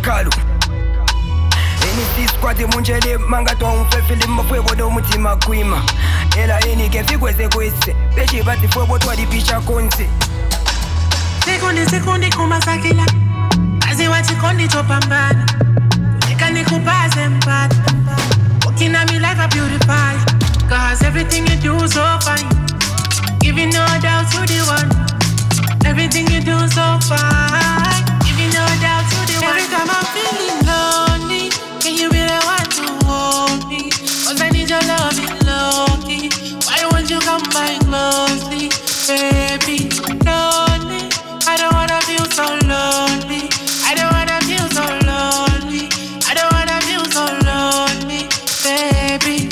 kalu Eni squad munjele manga to umfefele mafwebo do mutima kwima Ela eni ke fikweze kwese Beji bati fwebo twadi picha konse Sekunde kumasakila Azi wachikondi chopambana Nekani kupaze mpata Walking at me like a beautifier Cause everything you do so fine Giving no doubt to the one Everything you do so fine Giving no doubt to the one Every time I'm feeling lonely Can you really want to hold me? Cause I need your love in low-key Why won't you come by closely? Baby, lonely I don't wanna feel so lonely I don't wanna feel so lonely I don't wanna feel so lonely Baby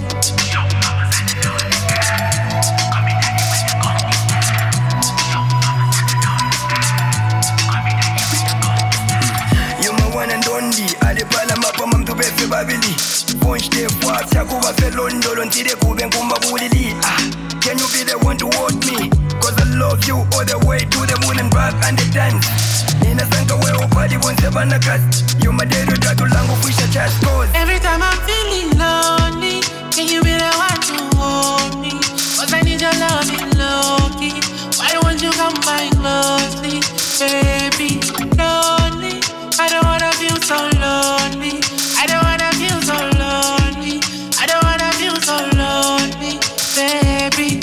Alipala mapa mamtu befe babili Punch the fast ya kuwa fe londolo Ntide kube nkumba bulili Can you be the one to hold me? Cause I love you all the way to the moon and back and the dance Nina sanka we upadi bonse banakas You my day to tatu langu fisha chas cause Every time I'm feeling lonely Can you be the one to hold me? Cause I need your love in low-key Why won't you come by closely? Baby, lonely I don't wanna feel so lonely I don't wanna feel so lonely I don't wanna feel so lonely Baby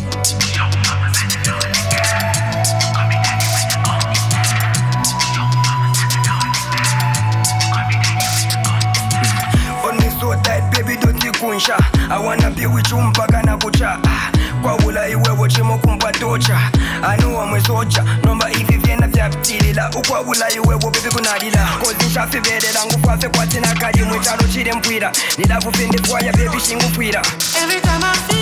On me so tight baby don't you kunsha I wanna be with you mpaka na kucha Kwa ula iwewo chimo kumpa tocha Anuwa mwe socha Nomba ifi vyena vya ptilila Ukwa ula iwewo bibi kunadila Kozi nshafi bedela Ngufafe kwa tina kadi Mwechalo chile mpwira Nila kufinde kwaya baby shingu pwira Every time I feel